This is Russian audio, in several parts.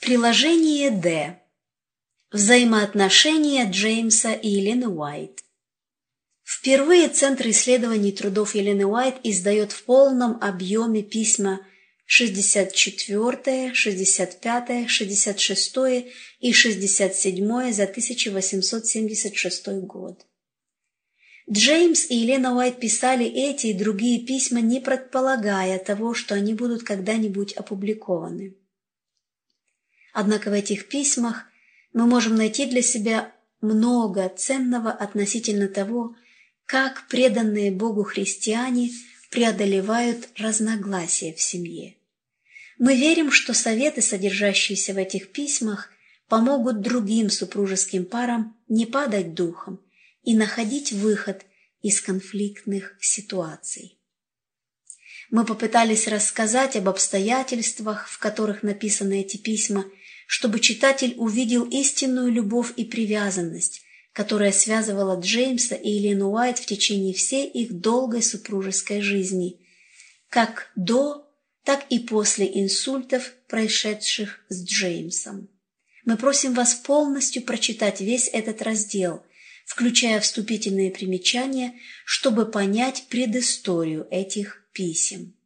Приложение Д. Взаимоотношения Джеймса и Елены Уайт. Впервые Центр исследований трудов Елены Уайт издает в полном объеме письма 64, 65, 66 и 67 за 1876 год. Джеймс и Елена Уайт писали эти и другие письма, не предполагая того, что они будут когда-нибудь опубликованы. Однако в этих письмах мы можем найти для себя много ценного относительно того, как преданные Богу христиане преодолевают разногласия в семье. Мы верим, что советы, содержащиеся в этих письмах, помогут другим супружеским парам не падать духом и находить выход из конфликтных ситуаций. Мы попытались рассказать об обстоятельствах, в которых написаны эти письма, чтобы читатель увидел истинную любовь и привязанность, которая связывала Джеймса и Елену Уайт в течение всей их долгой супружеской жизни, как до, так и после инсультов, происшедших с Джеймсом. Мы просим вас полностью прочитать весь этот раздел, включая вступительные примечания, чтобы понять предысторию этих писем.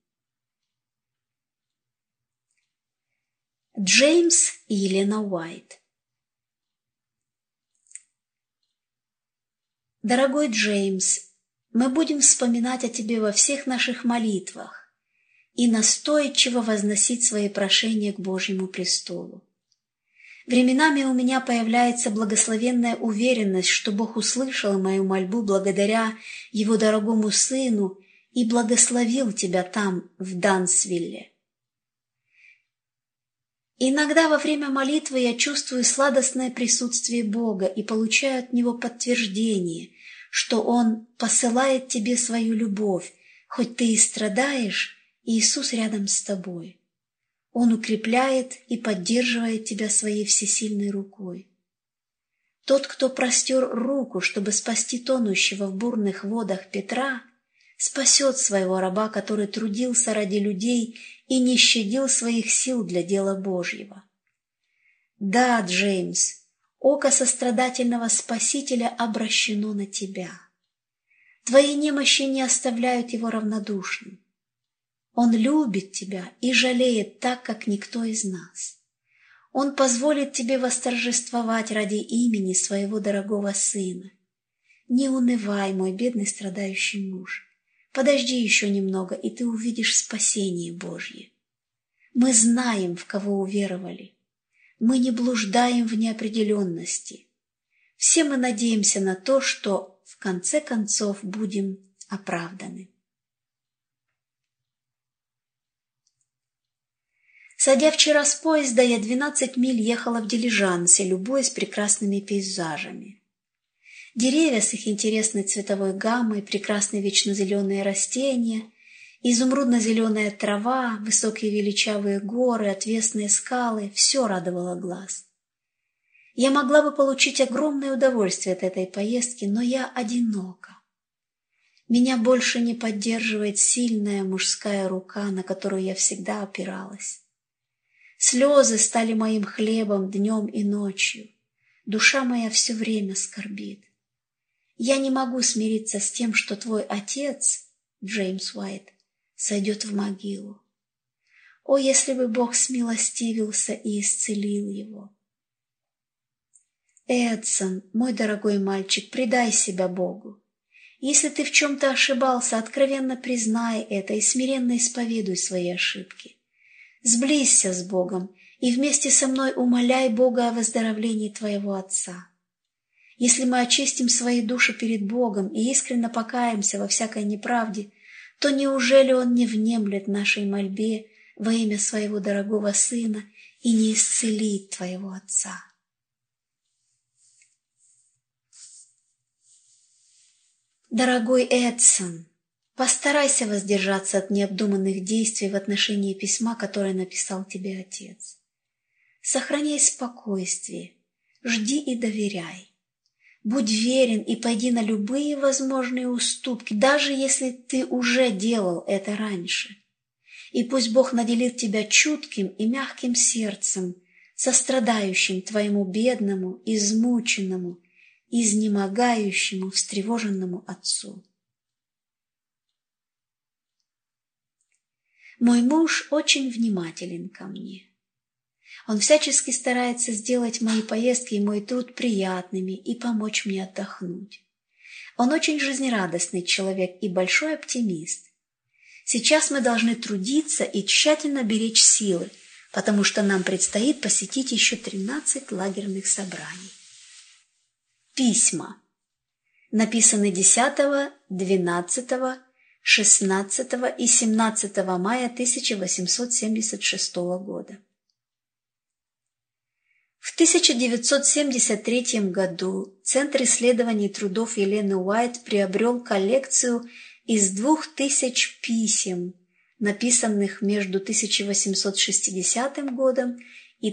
Джеймс и Елена Уайт. Дорогой Джеймс, мы будем вспоминать о тебе во всех наших молитвах и настойчиво возносить свои прошения к Божьему престолу. Временами у меня появляется благословенная уверенность, что Бог услышал мою мольбу благодаря Его дорогому Сыну и благословил тебя там, в Дансвилле. Иногда во время молитвы я чувствую сладостное присутствие Бога и получаю от Него подтверждение, что Он посылает тебе свою любовь, хоть ты и страдаешь, Иисус рядом с тобой. Он укрепляет и поддерживает тебя своей всесильной рукой. Тот, кто простер руку, чтобы спасти тонущего в бурных водах Петра, спасет своего раба, который трудился ради людей и не щадил своих сил для дела Божьего. Да, Джеймс, око сострадательного Спасителя обращено на тебя. Твои немощи не оставляют его равнодушным. Он любит тебя и жалеет так, как никто из нас. Он позволит тебе восторжествовать ради имени своего дорогого сына. Не унывай, мой бедный страдающий муж. Подожди еще немного, и ты увидишь спасение Божье. Мы знаем, в кого уверовали. Мы не блуждаем в неопределенности. Все мы надеемся на то, что в конце концов будем оправданы. Сойдя вчера с поезда, я 12 миль ехала в дилижансе, любуясь прекрасными пейзажами. Деревья с их интересной цветовой гаммой, прекрасные вечно-зеленые растения, изумрудно-зеленая трава, высокие величавые горы, отвесные скалы — все радовало глаз. Я могла бы получить огромное удовольствие от этой поездки, но я одинока. Меня больше не поддерживает сильная мужская рука, на которую я всегда опиралась. Слезы стали моим хлебом днем и ночью. Душа моя все время скорбит. Я не могу смириться с тем, что твой отец, Джеймс Уайт, сойдет в могилу. О, если бы Бог смилостивился и исцелил его! Эдсон, мой дорогой мальчик, предай себя Богу. Если ты в чем-то ошибался, откровенно признай это и смиренно исповедуй свои ошибки. Сблизься с Богом и вместе со мной умоляй Бога о выздоровлении твоего отца. Если мы очистим свои души перед Богом и искренне покаемся во всякой неправде, то неужели Он не внемлет нашей мольбе во имя своего дорогого Сына и не исцелит твоего отца? Дорогой Эдсон, постарайся воздержаться от необдуманных действий в отношении письма, которое написал тебе отец. Сохраняй спокойствие, жди и доверяй. Будь верен и пойди на любые возможные уступки, даже если ты уже делал это раньше. И пусть Бог наделит тебя чутким и мягким сердцем, сострадающим твоему бедному, измученному, изнемогающему, встревоженному отцу. Мой муж очень внимателен ко мне. Он всячески старается сделать мои поездки и мой труд приятными и помочь мне отдохнуть. Он очень жизнерадостный человек и большой оптимист. Сейчас мы должны трудиться и тщательно беречь силы, потому что нам предстоит посетить еще 13 лагерных собраний. Письма. Написаны 10, 12, 16 и 17 мая 1876 года. В 1973 году Центр исследований трудов Елены Уайт приобрел коллекцию из 2000 писем, написанных между 1860 годом и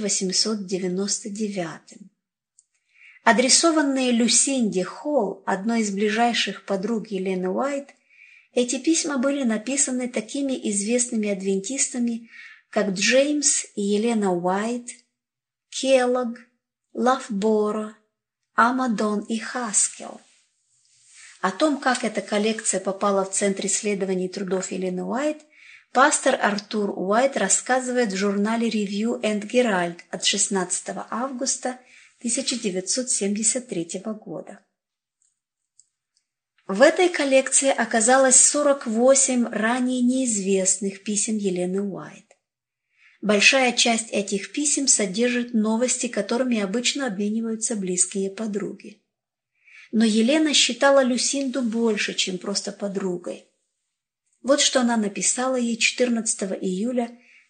1899. Адресованные Люсинде Холл, одной из ближайших подруг Елены Уайт, эти письма были написаны такими известными адвентистами, как Джеймс и Елена Уайт, Келлог, Лавборо, Амадон и Хаскел. О том, как эта коллекция попала в Центр исследований трудов Елены Уайт, пастор Артур Уайт рассказывает в журнале Review and Herald от 16 августа 1973 года. В этой коллекции оказалось 48 ранее неизвестных писем Елены Уайт. Большая часть этих писем содержит новости, которыми обычно обмениваются близкие подруги. Но Елена считала Люсинду больше, чем просто подругой. Вот что она написала ей 14 июля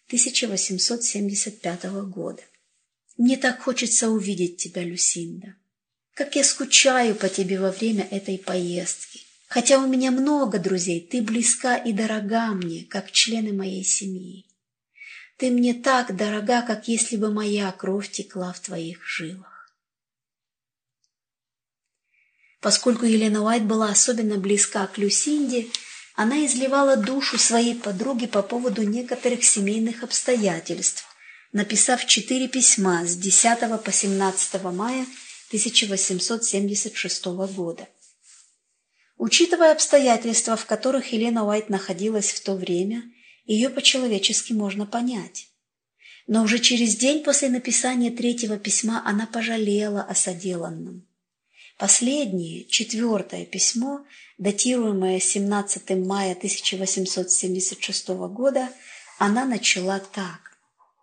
1875 года. «Мне так хочется увидеть тебя, Люсинда. Как я скучаю по тебе во время этой поездки. Хотя у меня много друзей, ты близка и дорога мне, как члены моей семьи. Ты мне так дорога, как если бы моя кровь текла в твоих жилах». Поскольку Елена Уайт была особенно близка к Люсинде, она изливала душу своей подруги по поводу некоторых семейных обстоятельств, написав 4 письма с 10 по 17 мая 1876 года. Учитывая обстоятельства, в которых Елена Уайт находилась в то время, ее по-человечески можно понять. Но уже через день после написания 3-го письма она пожалела о соделанном. Последнее, 4-е письмо, датируемое 17 мая 1876 года, она начала так.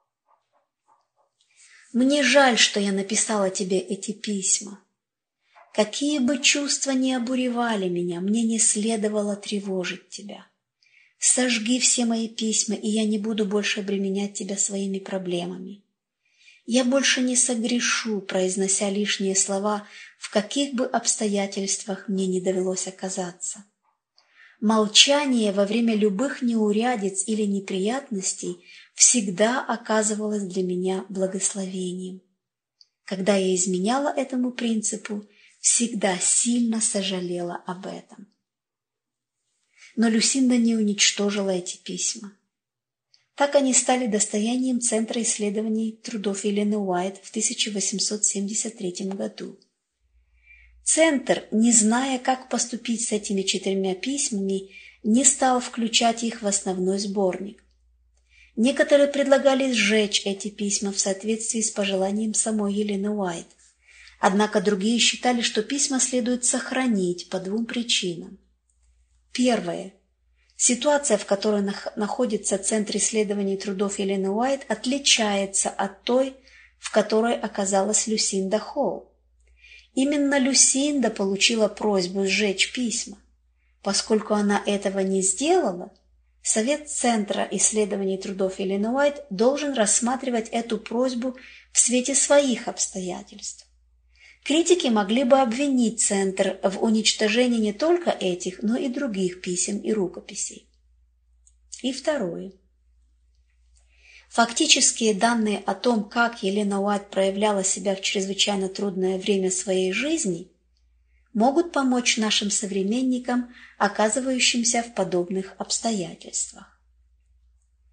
«Мне жаль, что я написала тебе эти письма. Какие бы чувства ни обуревали меня, мне не следовало тревожить тебя. Сожги все мои письма, и я не буду больше обременять тебя своими проблемами. Я больше не согрешу, произнося лишние слова, в каких бы обстоятельствах мне не довелось оказаться. Молчание во время любых неурядиц или неприятностей всегда оказывалось для меня благословением. Когда я изменяла этому принципу, всегда сильно сожалела об этом». Но Люсинда не уничтожила эти письма. Так они стали достоянием Центра исследований трудов Елены Уайт в 1873 году. Центр, не зная, как поступить с этими 4 письмами, не стал включать их в основной сборник. Некоторые предлагали сжечь эти письма в соответствии с пожеланием самой Елены Уайт. Однако другие считали, что письма следует сохранить по 2 причинам. Первое. Ситуация, в которой находится Центр исследований трудов Елены Уайт, отличается от той, в которой оказалась Люсинда Холл. Именно Люсинда получила просьбу сжечь письма. Поскольку она этого не сделала, Совет Центра исследований трудов Елены Уайт должен рассматривать эту просьбу в свете своих обстоятельств. Критики могли бы обвинить Центр в уничтожении не только этих, но и других писем и рукописей. И второе. Фактические данные о том, как Елена Уайт проявляла себя в чрезвычайно трудное время своей жизни, могут помочь нашим современникам, оказывающимся в подобных обстоятельствах.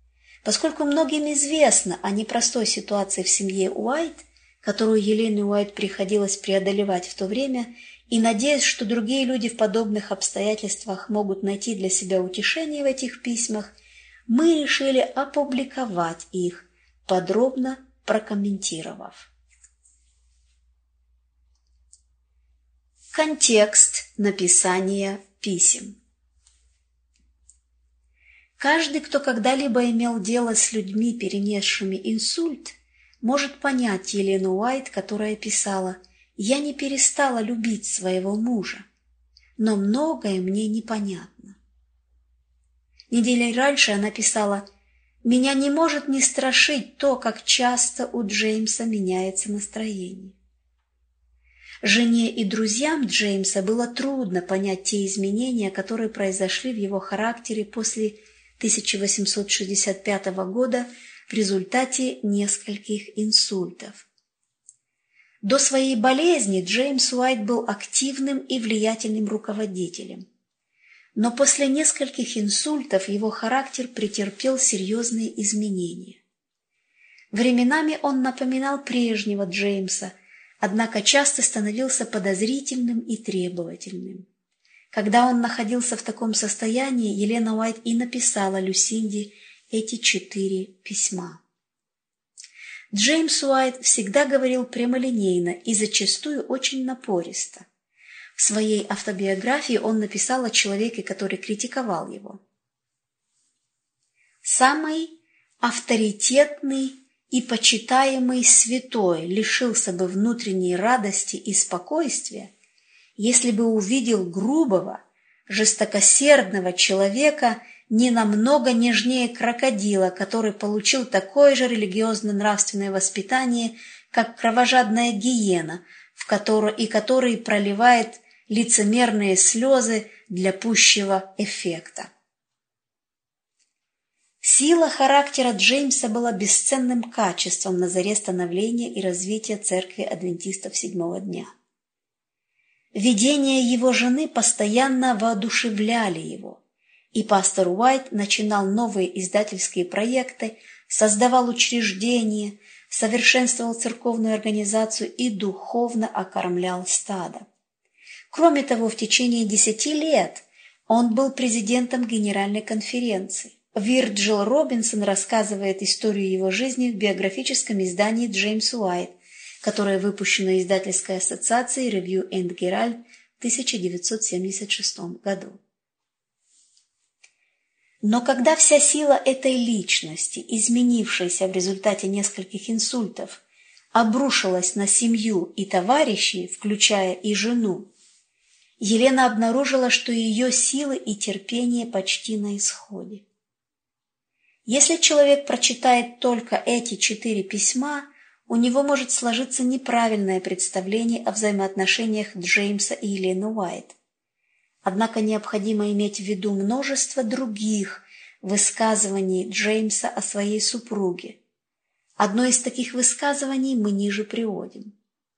Поскольку многим известно о непростой ситуации в семье Уайт, которую Елене Уайт приходилось преодолевать в то время, и надеясь, что другие люди в подобных обстоятельствах могут найти для себя утешение в этих письмах, мы решили опубликовать их, подробно прокомментировав. Контекст написания писем. Каждый, кто когда-либо имел дело с людьми, перенесшими инсульт, может понять Елену Уайт, которая писала: «Я не перестала любить своего мужа, но многое мне непонятно». Неделей раньше она писала: «Меня не может не страшить то, как часто у Джеймса меняется настроение». Жене и друзьям Джеймса было трудно понять те изменения, которые произошли в его характере после 1865 года в результате нескольких инсультов. До своей болезни Джеймс Уайт был активным и влиятельным руководителем. Но после нескольких инсультов его характер претерпел серьезные изменения. Временами он напоминал прежнего Джеймса, однако часто становился подозрительным и требовательным. Когда он находился в таком состоянии, Елена Уайт и написала Люсинде эти 4 письма. Джеймс Уайт всегда говорил прямолинейно и зачастую очень напористо. В своей автобиографии он написал о человеке, который критиковал его: «Самый авторитетный и почитаемый святой лишился бы внутренней радости и спокойствия, если бы увидел грубого, жестокосердного человека не намного нежнее крокодила, который получил такое же религиозно-нравственное воспитание, как кровожадная гиена, который проливает лицемерные слезы для пущего эффекта». Сила характера Джеймса была бесценным качеством на заре становления и развития церкви адвентистов седьмого дня. Видения его жены постоянно воодушевляли его, и пастор Уайт начинал новые издательские проекты, создавал учреждения, совершенствовал церковную организацию и духовно окормлял стадо. Кроме того, в течение 10 лет он был президентом Генеральной конференции. Вирджил Робинсон рассказывает историю его жизни в биографическом издании «Джеймс Уайт», которое выпущено издательской ассоциацией Review and Herald в 1976 году. Но когда вся сила этой личности, изменившейся в результате нескольких инсультов, обрушилась на семью и товарищей, включая и жену, Елена обнаружила, что ее силы и терпение почти на исходе. Если человек прочитает только эти 4 письма, у него может сложиться неправильное представление о взаимоотношениях Джеймса и Елены Уайт. Однако необходимо иметь в виду множество других высказываний Джеймса о своей супруге. Одно из таких высказываний мы ниже приводим.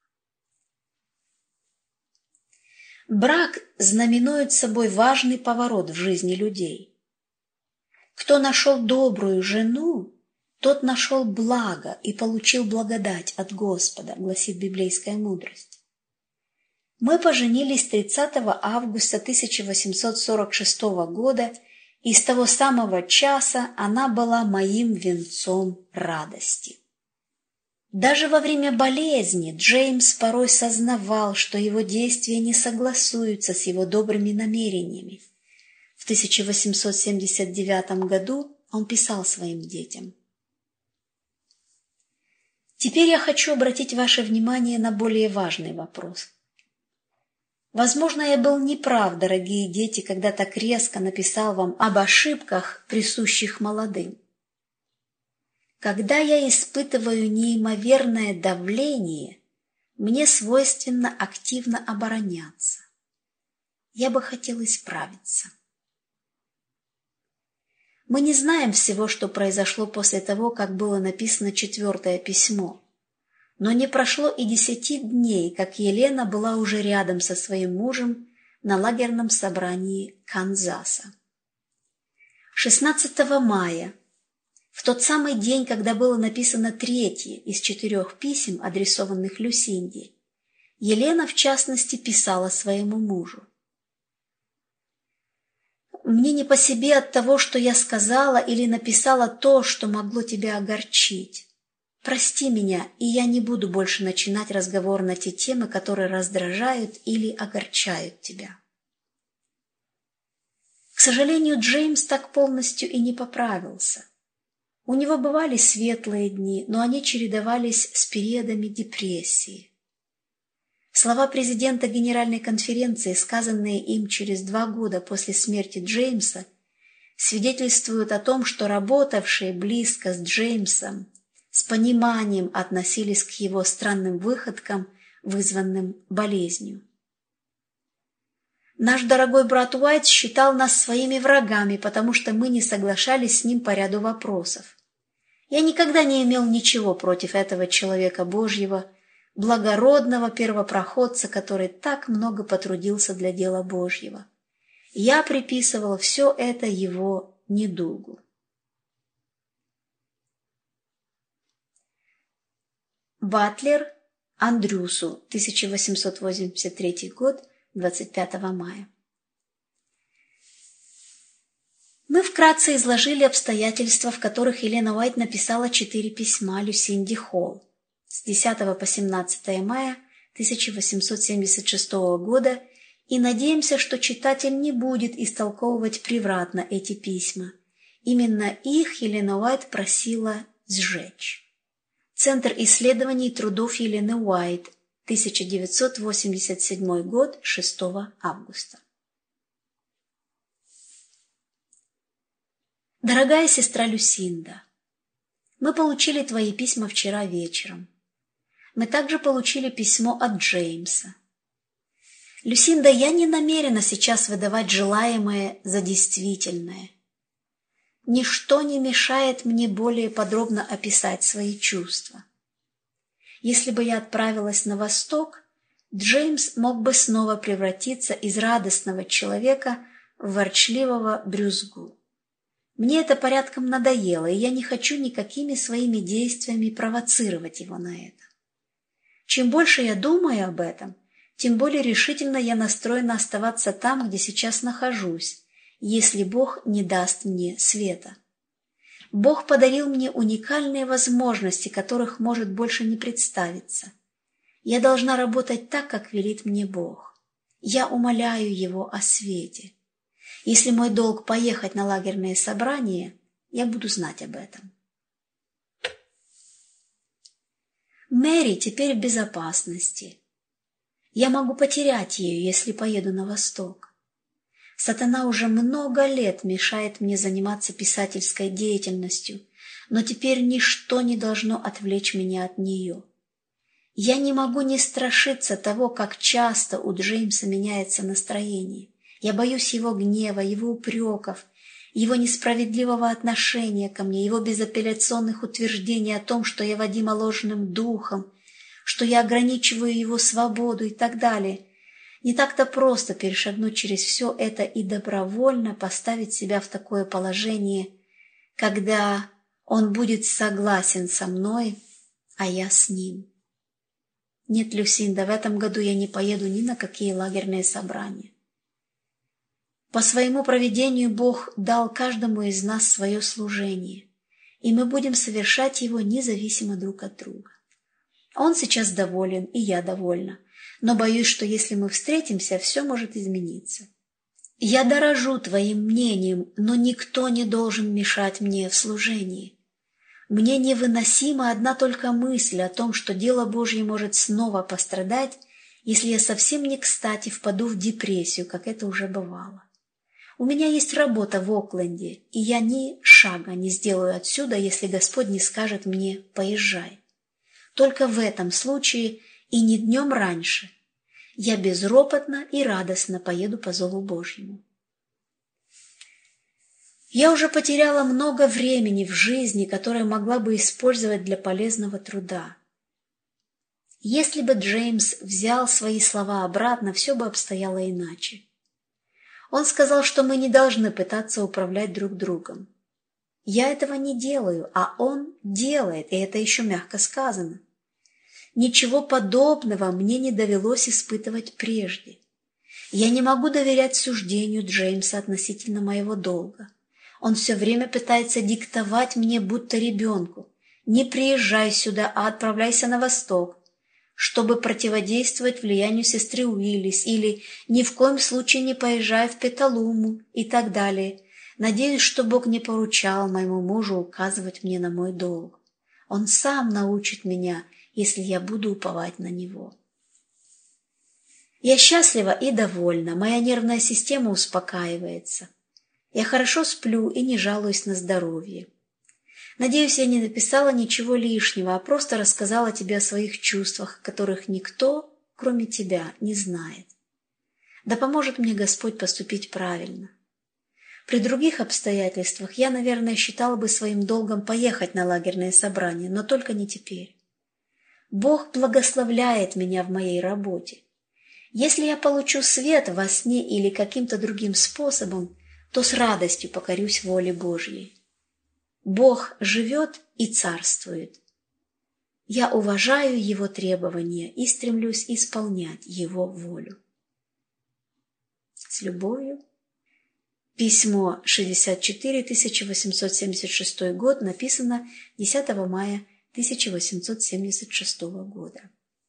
Брак знаменует собой важный поворот в жизни людей. Кто нашел добрую жену, тот нашел благо и получил благодать от Господа, гласит библейская мудрость. Мы поженились 30 августа 1846 года, и с того самого часа она была моим венцом радости. Даже во время болезни Джеймс порой сознавал, что его действия не согласуются с его добрыми намерениями. В 1879 году он писал своим детям: «Теперь я хочу обратить ваше внимание на более важный вопрос. Возможно, я был неправ, дорогие дети, когда так резко написал вам об ошибках, присущих молодым. Когда я испытываю неимоверное давление, мне свойственно активно обороняться. Я бы хотел исправиться». Мы не знаем всего, что произошло после того, как было написано 4 письмо. Но не прошло и 10 дней, как Елена была уже рядом со своим мужем на лагерном собрании Канзаса. 16 мая В тот самый день, когда было написано 3-е из 4 писем, адресованных Люсинде, Елена, в частности, писала своему мужу: «Мне не по себе от того, что я сказала или написала то, что могло тебя огорчить. Прости меня, и я не буду больше начинать разговор на те темы, которые раздражают или огорчают тебя». К сожалению, Джеймс так полностью и не поправился. У него бывали светлые дни, но они чередовались с периодами депрессии. Слова президента Генеральной конференции, сказанные им через 2 года после смерти Джеймса, свидетельствуют о том, что работавшие близко с Джеймсом с пониманием относились к его странным выходкам, вызванным болезнью. Наш дорогой брат Уайт считал нас своими врагами, потому что мы не соглашались с ним по ряду вопросов. Я никогда не имел ничего против этого человека Божьего, благородного первопроходца, который так много потрудился для дела Божьего. Я приписывал все это его недугу. Батлер Андрюсу, 1883 год, 25 мая. Мы вкратце изложили обстоятельства, в которых Елена Уайт написала 4 письма Люсинде Холл с 10 по 17 мая 1876 года и надеемся, что читатель не будет истолковывать превратно эти письма. Именно их Елена Уайт просила сжечь. Центр исследований трудов Елены Уайт, 1987 год, 6 августа. Дорогая сестра Люсинда, мы получили твои письма вчера вечером. Мы также получили письмо от Джеймса. Люсинда, я не намерена сейчас выдавать желаемое за действительное. Ничто не мешает мне более подробно описать свои чувства. Если бы я отправилась на восток, Джеймс мог бы снова превратиться из радостного человека в ворчливого брюзгу. Мне это порядком надоело, и я не хочу никакими своими действиями провоцировать его на это. Чем больше я думаю об этом, тем более решительно я настроена оставаться там, где сейчас нахожусь, если Бог не даст мне света. Бог подарил мне уникальные возможности, которых может больше не представиться. Я должна работать так, как велит мне Бог. Я умоляю Его о свете. Если мой долг поехать на лагерные собрания, я буду знать об этом. Мэри теперь в безопасности. Я могу потерять ее, если поеду на восток. Сатана уже много лет мешает мне заниматься писательской деятельностью, но теперь ничто не должно отвлечь меня от нее. Я не могу не страшиться того, как часто у Джеймса меняется настроение. Я боюсь его гнева, его упреков, его несправедливого отношения ко мне, его безапелляционных утверждений о том, что я водима ложным духом, что я ограничиваю его свободу и так далее. Не так-то просто перешагнуть через все это и добровольно поставить себя в такое положение, когда он будет согласен со мной, а я с ним. Нет, Люсинда, в этом году я не поеду ни на какие лагерные собрания. По своему провидению Бог дал каждому из нас свое служение, и мы будем совершать его независимо друг от друга. Он сейчас доволен, и я довольна, но боюсь, что если мы встретимся, все может измениться. Я дорожу твоим мнением, но никто не должен мешать мне в служении. Мне невыносима одна только мысль о том, что дело Божье может снова пострадать, если я совсем не кстати впаду в депрессию, как это уже бывало. У меня есть работа в Окленде, и я ни шага не сделаю отсюда, если Господь не скажет мне «поезжай». Только в этом случае и не днем раньше я безропотно и радостно поеду по зову Божьему. Я уже потеряла много времени в жизни, которое могла бы использовать для полезного труда. Если бы Джеймс взял свои слова обратно, все бы обстояло иначе. Он сказал, что мы не должны пытаться управлять друг другом. Я этого не делаю, а он делает, и это еще мягко сказано. Ничего подобного мне не довелось испытывать прежде. Я не могу доверять суждению Джеймса относительно моего долга. Он все время пытается диктовать мне, будто ребенку: не приезжай сюда, а отправляйся на восток, чтобы противодействовать влиянию сестры Уиллис, или ни в коем случае не поезжай в Петалуму и так далее. Надеюсь, что Бог не поручал моему мужу указывать мне на мой долг. Он сам научит меня, если я буду уповать на него. Я счастлива и довольна, моя нервная система успокаивается. Я хорошо сплю и не жалуюсь на здоровье. Надеюсь, я не написала ничего лишнего, а просто рассказала тебе о своих чувствах, которых никто, кроме тебя, не знает. Да поможет мне Господь поступить правильно. При других обстоятельствах я, наверное, считала бы своим долгом поехать на лагерное собрание, но только не теперь. Бог благословляет меня в моей работе. Если я получу свет во сне или каким-то другим способом, то с радостью покорюсь воле Божьей. Бог живет и царствует. Я уважаю Его требования и стремлюсь исполнять Его волю. С любовью. Письмо 64, 1876 год, написано 10 мая 1876 года.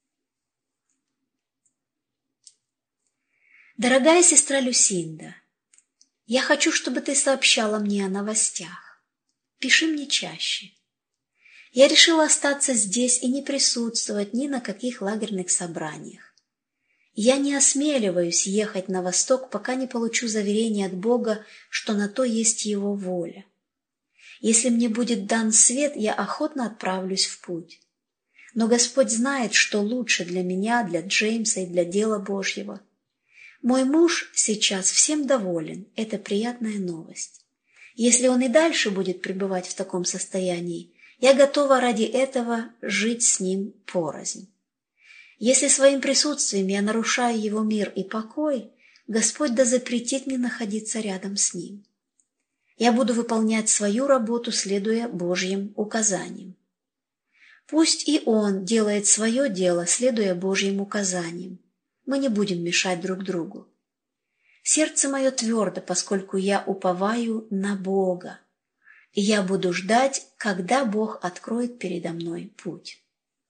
Дорогая сестра Люсинда, я хочу, чтобы ты сообщала мне о новостях. Пиши мне чаще. Я решила остаться здесь и не присутствовать ни на каких лагерных собраниях. Я не осмеливаюсь ехать на восток, пока не получу заверения от Бога, что на то есть Его воля. Если мне будет дан свет, я охотно отправлюсь в путь. Но Господь знает, что лучше для меня, для Джеймса и для дела Божьего. Мой муж сейчас всем доволен, это приятная новость. Если он и дальше будет пребывать в таком состоянии, я готова ради этого жить с ним порознь. Если своим присутствием я нарушаю его мир и покой, Господь да запретит мне находиться рядом с ним. Я буду выполнять свою работу, следуя Божьим указаниям. Пусть и он делает свое дело, следуя Божьим указаниям. Мы не будем мешать друг другу. Сердце мое твердо, поскольку я уповаю на Бога, и я буду ждать, когда Бог откроет передо мной путь.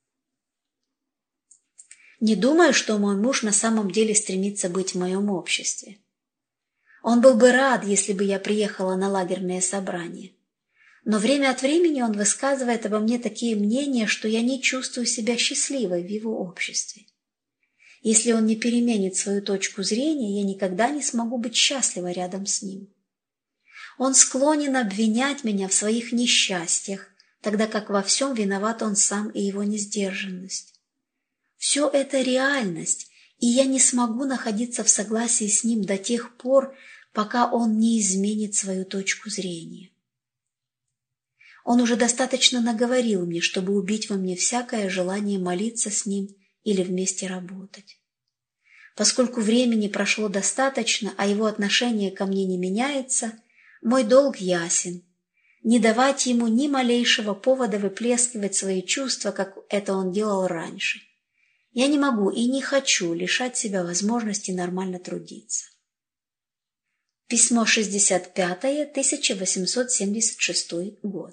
Не думаю, что мой муж на самом деле стремится быть в моем обществе. Он был бы рад, если бы я приехала на лагерное собрание. Но время от времени он высказывает обо мне такие мнения, что я не чувствую себя счастливой в его обществе. Если он не переменит свою точку зрения, я никогда не смогу быть счастлива рядом с ним. Он склонен обвинять меня в своих несчастьях, тогда как во всем виноват он сам и его несдержанность. Все это реальность, и я не смогу находиться в согласии с ним до тех пор, пока он не изменит свою точку зрения. Он уже достаточно наговорил мне, чтобы убить во мне всякое желание молиться с ним или вместе работать. Поскольку времени прошло достаточно, а его отношение ко мне не меняется, мой долг ясен – не давать ему ни малейшего повода выплескивать свои чувства, как это он делал раньше. Я не могу и не хочу лишать себя возможности нормально трудиться. Письмо 65, 1876 год.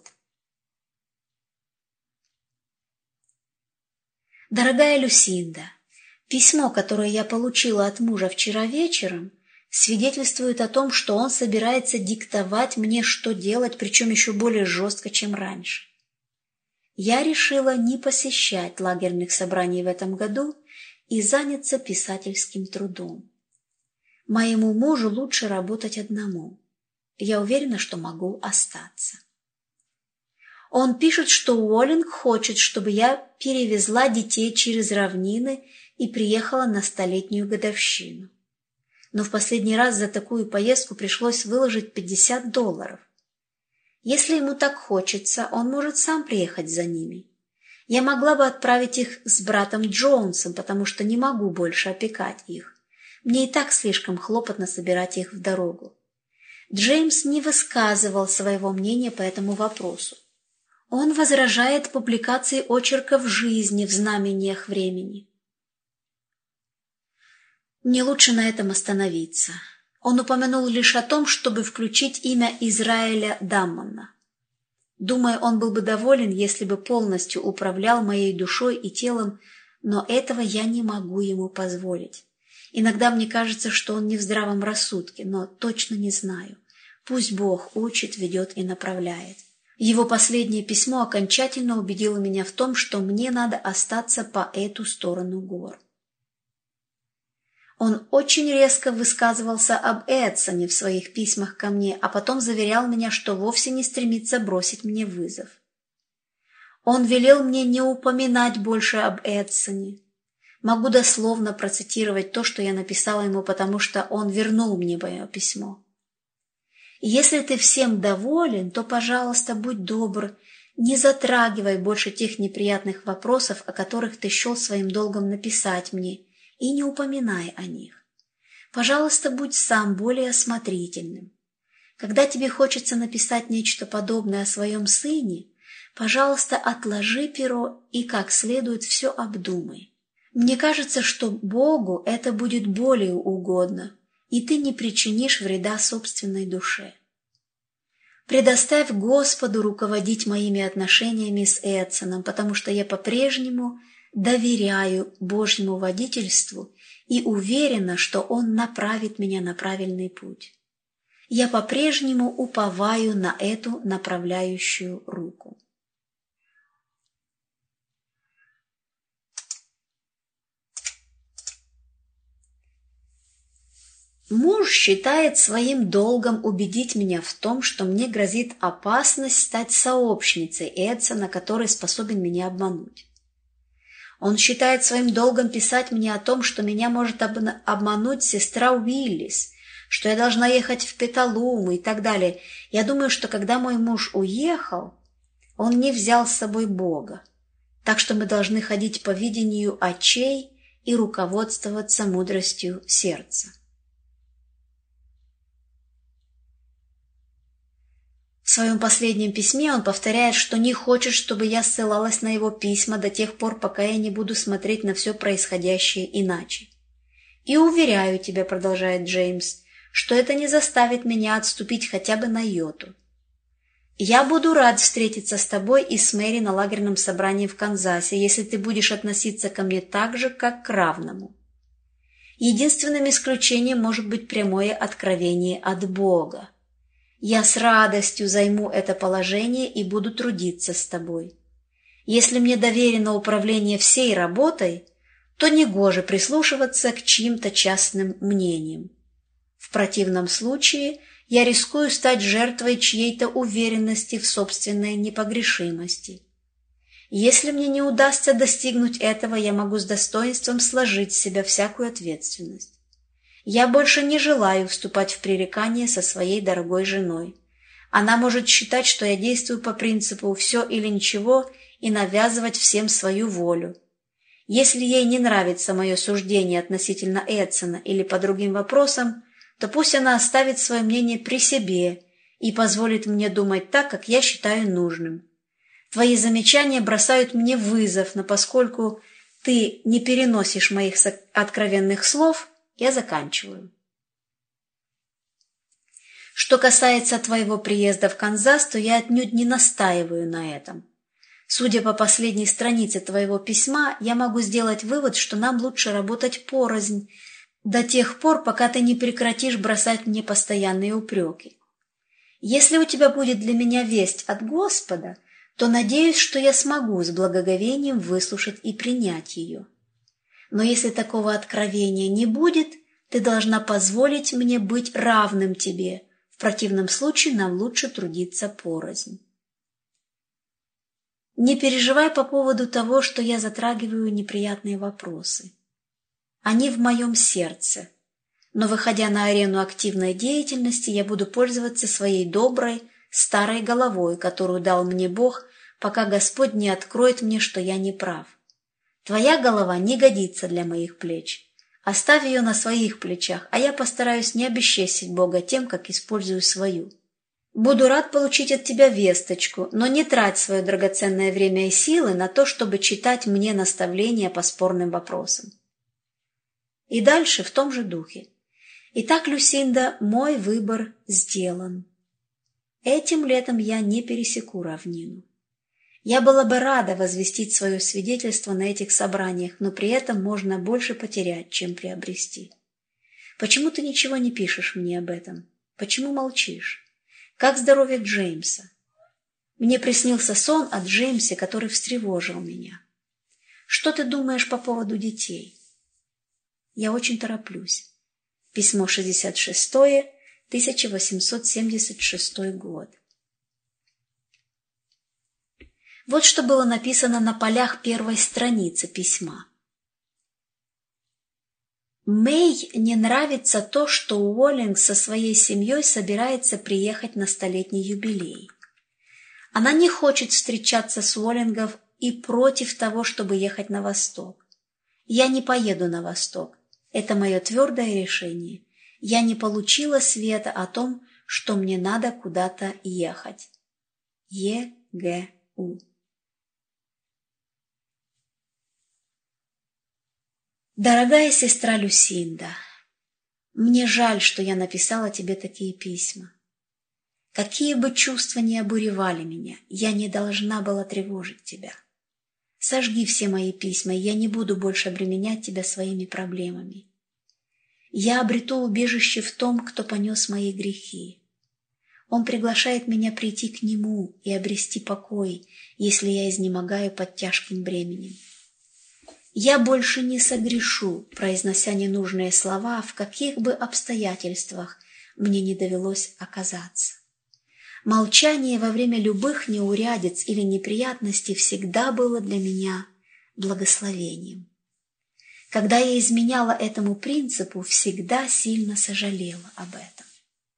Дорогая Люсинда, письмо, которое я получила от мужа вчера вечером, свидетельствует о том, что он собирается диктовать мне, что делать, причем еще более жестко, чем раньше. Я решила не посещать лагерных собраний в этом году и заняться писательским трудом. Моему мужу лучше работать одному. Я уверена, что могу остаться. Он пишет, что Уоллинг хочет, чтобы я перевезла детей через равнины и приехала на 100-летнюю годовщину. Но в последний раз за такую поездку пришлось выложить $50. Если ему так хочется, он может сам приехать за ними. Я могла бы отправить их с братом Джонсом, потому что не могу больше опекать их. Мне и так слишком хлопотно собирать их в дорогу. Джеймс не высказывал своего мнения по этому вопросу. Он возражает публикации очерков жизни в знамениях времени. Мне лучше на этом остановиться. Он упомянул лишь о том, чтобы включить имя Израиля Даммана. Думаю, он был бы доволен, если бы полностью управлял моей душой и телом, но этого я не могу ему позволить. Иногда мне кажется, что он не в здравом рассудке, но точно не знаю. Пусть Бог учит, ведет и направляет. Его последнее письмо окончательно убедило меня в том, что мне надо остаться по эту сторону гор. Он очень резко высказывался об Эдсоне в своих письмах ко мне, а потом заверял меня, что вовсе не стремится бросить мне вызов. Он велел мне не упоминать больше об Эдсоне. Могу дословно процитировать то, что я написала ему, потому что он вернул мне мое письмо. «Если ты всем доволен, то, пожалуйста, будь добр, не затрагивай больше тех неприятных вопросов, о которых ты счел своим долгом написать мне, и не упоминай о них. Пожалуйста, будь сам более осмотрительным. Когда тебе хочется написать нечто подобное о своем сыне, пожалуйста, отложи перо и как следует все обдумай. Мне кажется, что Богу это будет более угодно, и ты не причинишь вреда собственной душе. Предоставь Господу руководить моими отношениями с Эдсоном, потому что я по-прежнему доверяю Божьему водительству и уверена, что Он направит меня на правильный путь. Я по-прежнему уповаю на эту направляющую руку». Муж считает своим долгом убедить меня в том, что мне грозит опасность стать сообщницей Эдсона, который способен меня обмануть. Он считает своим долгом писать мне о том, что меня может обмануть сестра Уиллис, что я должна ехать в Петалуму и так далее. Я думаю, что когда мой муж уехал, он не взял с собой Бога, так что мы должны ходить по видению очей и руководствоваться мудростью сердца. В своем последнем письме он повторяет, что не хочет, чтобы я ссылалась на его письма до тех пор, пока я не буду смотреть на все происходящее иначе. «И уверяю тебя, — продолжает Джеймс, — что это не заставит меня отступить хотя бы на йоту. Я буду рад встретиться с тобой и с Мэри на лагерном собрании в Канзасе, если ты будешь относиться ко мне так же, как к равному. Единственным исключением может быть прямое откровение от Бога. Я с радостью займу это положение и буду трудиться с тобой. Если мне доверено управление всей работой, то негоже прислушиваться к чьим-то частным мнениям. В противном случае я рискую стать жертвой чьей-то уверенности в собственной непогрешимости. Если мне не удастся достигнуть этого, я могу с достоинством сложить с себя всякую ответственность. Я больше не желаю вступать в пререкание со своей дорогой женой. Она может считать, что я действую по принципу «все или ничего» и навязывать всем свою волю. Если ей не нравится мое суждение относительно Эдсона или по другим вопросам, то пусть она оставит свое мнение при себе и позволит мне думать так, как я считаю нужным. Твои замечания бросают мне вызов, но поскольку ты не переносишь моих откровенных слов, я заканчиваю. Что касается твоего приезда в Канзас, то я отнюдь не настаиваю на этом. Судя по последней странице твоего письма, я могу сделать вывод, что нам лучше работать порознь, до тех пор, пока ты не прекратишь бросать мне постоянные упреки. Если у тебя будет для меня весть от Господа, то надеюсь, что я смогу с благоговением выслушать и принять ее. Но если такого откровения не будет, ты должна позволить мне быть равным тебе. В противном случае нам лучше трудиться порознь. Не переживай по поводу того, что я затрагиваю неприятные вопросы. Они в моем сердце. Но, выходя на арену активной деятельности, я буду пользоваться своей доброй, старой головой, которую дал мне Бог, пока Господь не откроет мне, что я не прав. Твоя голова не годится для моих плеч. Оставь ее на своих плечах, а я постараюсь не обесчестить Бога тем, как использую свою. Буду рад получить от тебя весточку, но не трать свое драгоценное время и силы на то, чтобы читать мне наставления по спорным вопросам». И дальше в том же духе. «Итак, Люсинда, мой выбор сделан. Этим летом я не пересеку равнину. Я была бы рада возвестить свое свидетельство на этих собраниях, но при этом можно больше потерять, чем приобрести. Почему ты ничего не пишешь мне об этом? Почему молчишь? Как здоровье Джеймса? Мне приснился сон о Джеймсе, который встревожил меня. Что ты думаешь по поводу детей? Я очень тороплюсь. Письмо 66, 1876 год». Вот что было написано на полях первой страницы письма. Мэй не нравится то, что Уоллинг со своей семьей собирается приехать на столетний юбилей. Она не хочет встречаться с Уоллингом и против того, чтобы ехать на восток. Я не поеду на восток. Это мое твердое решение. Я не получила света о том, что мне надо куда-то ехать. Е.Г.У. Дорогая сестра Люсинда, мне жаль, что я написала тебе такие письма. Какие бы чувства ни обуревали меня, я не должна была тревожить тебя. Сожги все мои письма, и я не буду больше обременять тебя своими проблемами. Я обрету убежище в том, кто понес мои грехи. Он приглашает меня прийти к нему и обрести покой, если я изнемогаю под тяжким бременем. Я больше не согрешу, произнося ненужные слова, в каких бы обстоятельствах мне не довелось оказаться. Молчание во время любых неурядиц или неприятностей всегда было для меня благословением. Когда я изменяла этому принципу, всегда сильно сожалела об этом.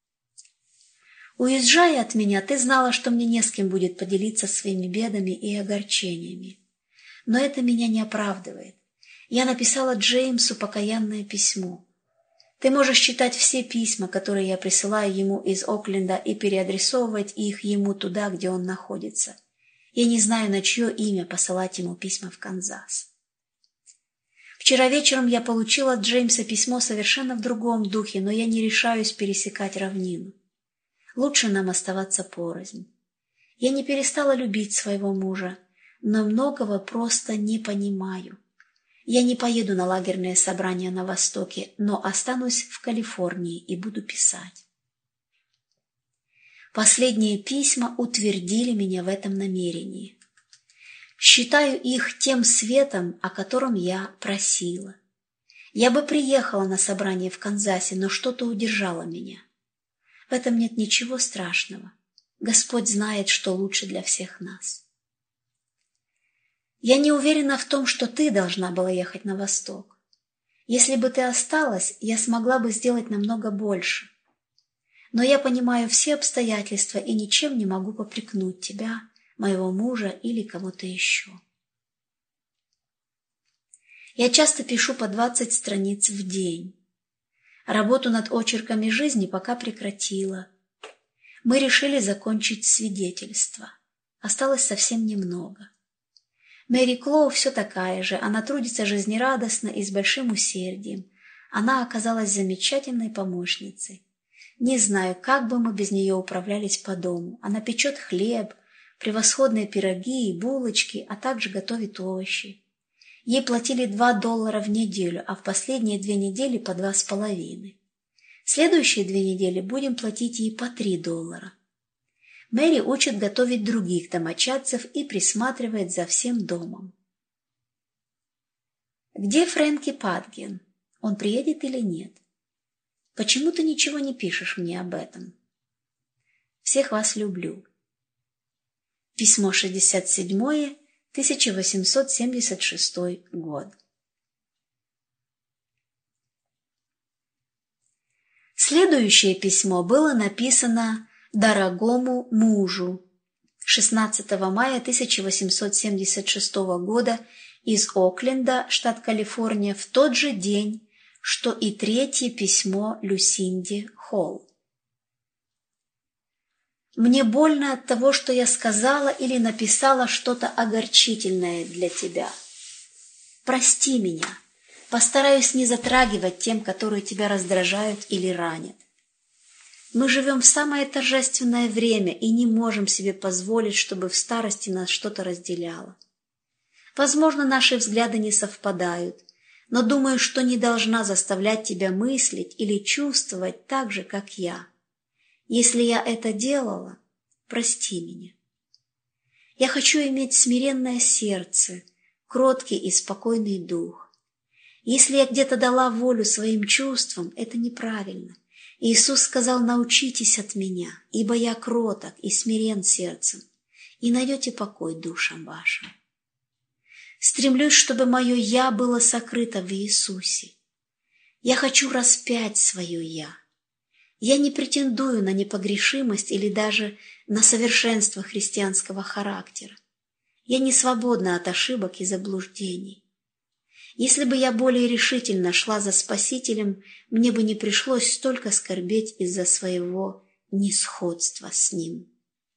Уезжая от меня, ты знала, что мне не с кем будет поделиться своими бедами и огорчениями. Но это меня не оправдывает. Я написала Джеймсу покаянное письмо. Ты можешь читать все письма, которые я присылаю ему из Окленда, и переадресовывать их ему туда, где он находится. Я не знаю, на чье имя посылать ему письма в Канзас. Вчера вечером я получила от Джеймса письмо совершенно в другом духе, но я не решаюсь пересекать равнину. Лучше нам оставаться порознь. Я не перестала любить своего мужа, но многого просто не понимаю. Я не поеду на лагерное собрание на Востоке, но останусь в Калифорнии и буду писать. Последние письма утвердили меня в этом намерении. Считаю их тем светом, о котором я просила. Я бы приехала на собрание в Канзасе, но что-то удержало меня. В этом нет ничего страшного. Господь знает, что лучше для всех нас. Я не уверена в том, что ты должна была ехать на восток. Если бы ты осталась, я смогла бы сделать намного больше. Но я понимаю все обстоятельства и ничем не могу попрекнуть тебя, моего мужа или кого-то еще. Я часто пишу по 20 страниц в день. Работу над очерками жизни пока прекратила. Мы решили закончить свидетельство. Осталось совсем немного. Мэри Клоу все такая же, она трудится жизнерадостно и с большим усердием. Она оказалась замечательной помощницей. Не знаю, как бы мы без нее управлялись по дому. Она печет хлеб, превосходные пироги и булочки, а также готовит овощи. Ей платили $2 в неделю, а в последние 2 недели по 2,5. Следующие 2 недели будем платить ей по $3. Мэри учит готовить других домочадцев и присматривает за всем домом. Где Фрэнки Падген? Он приедет или нет? Почему ты ничего не пишешь мне об этом? Всех вас люблю. Письмо 67, 1876 год. Следующее письмо было написано дорогому мужу 16 мая 1876 года из Окленда, штат Калифорния, в тот же день, что и третье письмо Люсинде Холл. Мне больно от того, что я сказала или написала что-то огорчительное для тебя. Прости меня. Постараюсь не затрагивать тем, которые тебя раздражают или ранят. Мы живем в самое торжественное время и не можем себе позволить, чтобы в старости нас что-то разделяло. Возможно, наши взгляды не совпадают, но думаю, что не должна заставлять тебя мыслить или чувствовать так же, как я. Если я это делала, прости меня. Я хочу иметь смиренное сердце, кроткий и спокойный дух. Если я где-то дала волю своим чувствам, это неправильно. Иисус сказал: научитесь от меня, ибо я кроток и смирен сердцем, и найдете покой душам вашим. Стремлюсь, чтобы мое «я» было сокрыто в Иисусе. Я хочу распять свое «я». Я не претендую на непогрешимость или даже на совершенство христианского характера. Я не свободна от ошибок и заблуждений. Если бы я более решительно шла за Спасителем, мне бы не пришлось столько скорбеть из-за своего несходства с Ним.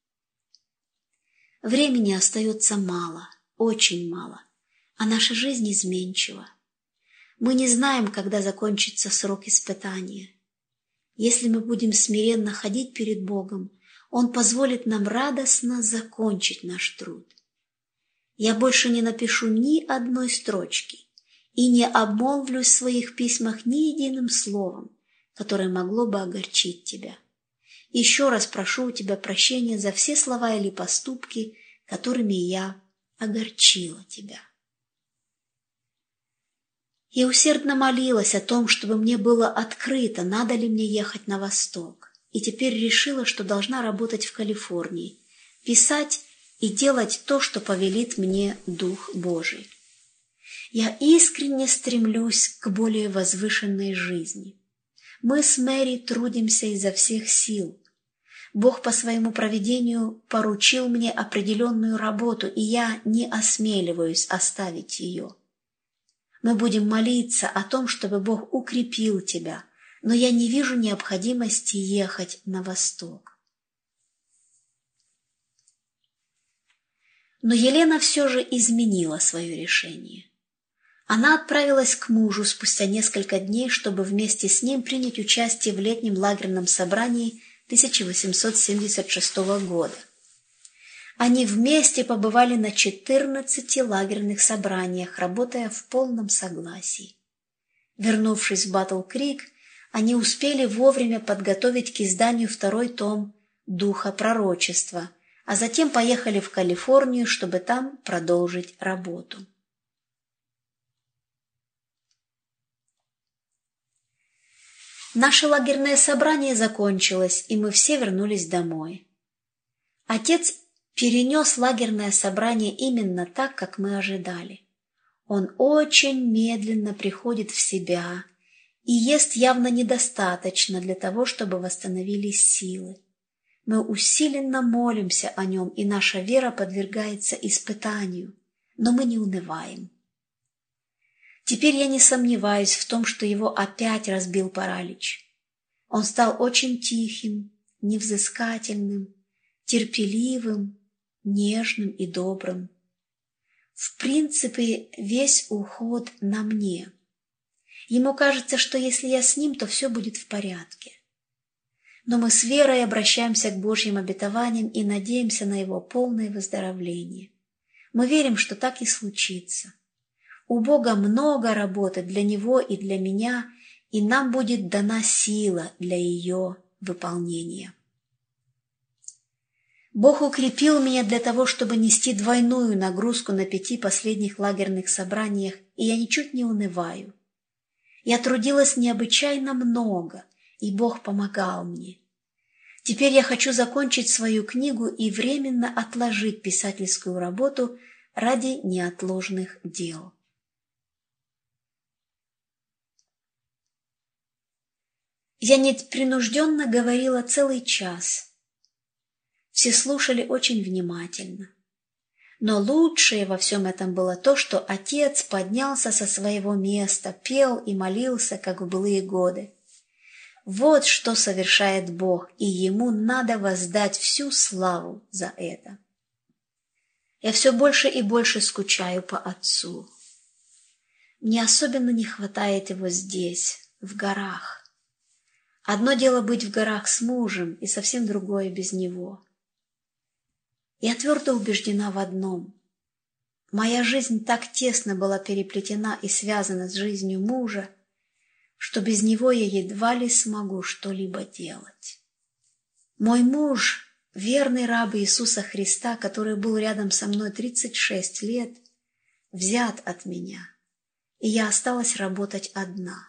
Времени остается мало, очень мало, а наша жизнь изменчива. Мы не знаем, когда закончится срок испытания. Если мы будем смиренно ходить перед Богом, Он позволит нам радостно закончить наш труд. Я больше не напишу ни одной строчки и не обмолвлюсь в своих письмах ни единым словом, которое могло бы огорчить тебя. Еще раз прошу у тебя прощения за все слова или поступки, которыми я огорчила тебя. Я усердно молилась о том, чтобы мне было открыто, надо ли мне ехать на восток, и теперь решила, что должна работать в Калифорнии, писать и делать то, что повелит мне Дух Божий. Я искренне стремлюсь к более возвышенной жизни. Мы с Мэри трудимся изо всех сил. Бог по своему провидению поручил мне определенную работу, и я не осмеливаюсь оставить ее. Мы будем молиться о том, чтобы Бог укрепил тебя, но я не вижу необходимости ехать на восток. Но Елена все же изменила свое решение. Она отправилась к мужу спустя несколько дней, чтобы вместе с ним принять участие в летнем лагерном собрании 1876 года. Они вместе побывали на 14 лагерных собраниях, работая в полном согласии. Вернувшись в Батл-Крик, они успели вовремя подготовить к изданию второй том «Духа пророчества», а затем поехали в Калифорнию, чтобы там продолжить работу. Наше лагерное собрание закончилось, и мы все вернулись домой. Отец перенес лагерное собрание именно так, как мы ожидали. Он очень медленно приходит в себя и ест явно недостаточно для того, чтобы восстановились силы. Мы усиленно молимся о нем, и наша вера подвергается испытанию, но мы не унываем. Теперь я не сомневаюсь в том, что его опять разбил паралич. Он стал очень тихим, невзыскательным, терпеливым, нежным и добрым. В принципе, весь уход на мне. Ему кажется, что если я с ним, то все будет в порядке. Но мы с верой обращаемся к Божьим обетованиям и надеемся на его полное выздоровление. Мы верим, что так и случится. У Бога много работы для него и для меня, и нам будет дана сила для ее выполнения. Бог укрепил меня для того, чтобы нести двойную нагрузку на 5 последних лагерных собраниях, и я ничуть не унываю. Я трудилась необычайно много, и Бог помогал мне. Теперь я хочу закончить свою книгу и временно отложить писательскую работу ради неотложных дел. Я непринужденно говорила целый час. Все слушали очень внимательно. Но лучшее во всем этом было то, что отец поднялся со своего места, пел и молился, как в былые годы. Вот что совершает Бог, и Ему надо воздать всю славу за это. Я все больше и больше скучаю по Отцу. Мне особенно не хватает Его здесь, в горах. Одно дело быть в горах с мужем, и совсем другое без Него. Я твердо убеждена в одном. Моя жизнь так тесно была переплетена и связана с жизнью мужа, что без него я едва ли смогу что-либо делать. Мой муж, верный раб Иисуса Христа, который был рядом со мной 36 лет, взят от меня, и я осталась работать одна.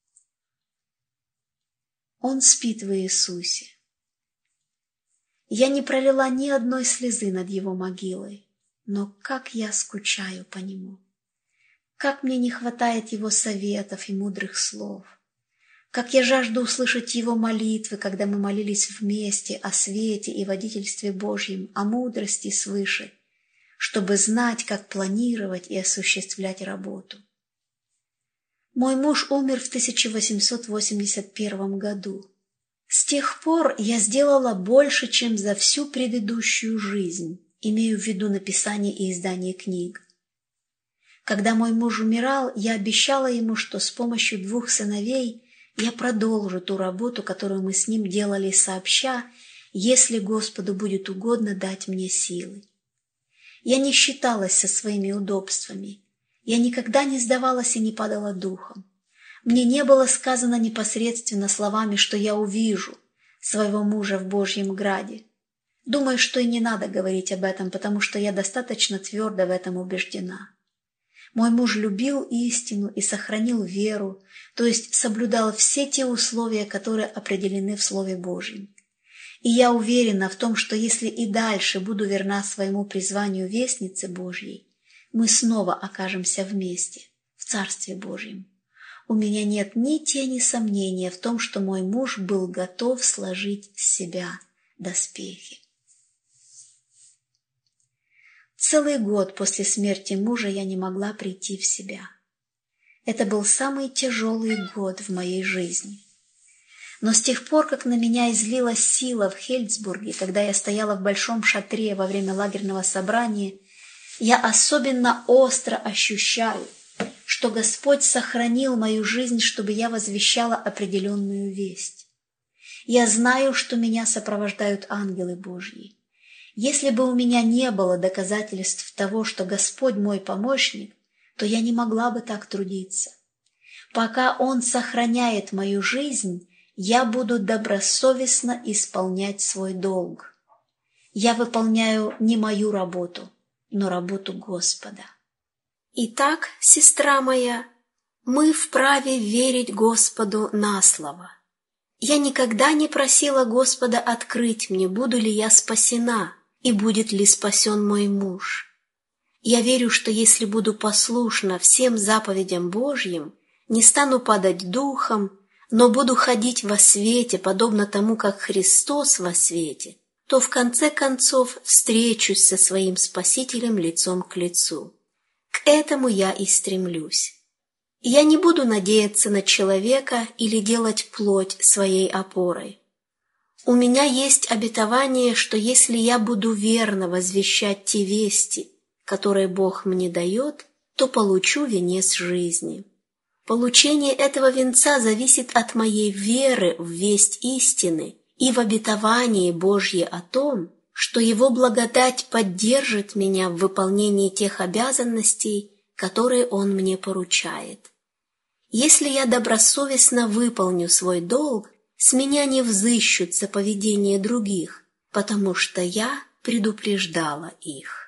Он спит в Иисусе. Я не пролила ни одной слезы над его могилой, но как я скучаю по нему, как мне не хватает его советов и мудрых слов, как я жажду услышать его молитвы, когда мы молились вместе о свете и водительстве Божьем, о мудрости свыше, чтобы знать, как планировать и осуществлять работу. Мой муж умер в 1881 году. С тех пор я сделала больше, чем за всю предыдущую жизнь, имею в виду написание и издание книг. Когда мой муж умирал, я обещала ему, что с помощью 2 сыновей я продолжу ту работу, которую мы с ним делали сообща, если Господу будет угодно дать мне силы. Я не считалась со своими удобствами. Я никогда не сдавалась и не падала духом. Мне не было сказано непосредственно словами, что я увижу своего мужа в Божьем граде. Думаю, что и не надо говорить об этом, потому что я достаточно твердо в этом убеждена. Мой муж любил истину и сохранил веру, то есть соблюдал все те условия, которые определены в Слове Божьем. И я уверена в том, что если и дальше буду верна своему призванию вестницы Божьей, мы снова окажемся вместе в Царстве Божьем. У меня нет ни тени сомнения в том, что мой муж был готов сложить с себя доспехи. Целый год после смерти мужа я не могла прийти в себя. Это был самый тяжелый год в моей жизни. Но с тех пор, как на меня излилась сила в Хельсбурге, когда я стояла в большом шатре во время лагерного собрания, я особенно остро ощущаю, что Господь сохранил мою жизнь, чтобы я возвещала определенную весть. Я знаю, что меня сопровождают ангелы Божьи. Если бы у меня не было доказательств того, что Господь мой помощник, то я не могла бы так трудиться. Пока Он сохраняет мою жизнь, я буду добросовестно исполнять свой долг. Я выполняю не мою работу, но работу Господа. Итак, сестра моя, мы вправе верить Господу на слово. Я никогда не просила Господа открыть мне, буду ли я спасена и будет ли спасен мой муж. Я верю, что если буду послушна всем заповедям Божьим, не стану падать духом, но буду ходить во свете, подобно тому, как Христос во свете, то в конце концов встречусь со своим Спасителем лицом к лицу. К этому я и стремлюсь. Я не буду надеяться на человека или делать плоть своей опорой. У меня есть обетование, что если я буду верно возвещать те вести, которые Бог мне дает, то получу венец жизни. Получение этого венца зависит от моей веры в весть истины и в обетование Божье о том, что Его благодать поддержит меня в выполнении тех обязанностей, которые Он мне поручает. Если я добросовестно выполню свой долг, с меня не взыщут за поведение других, потому что я предупреждала их.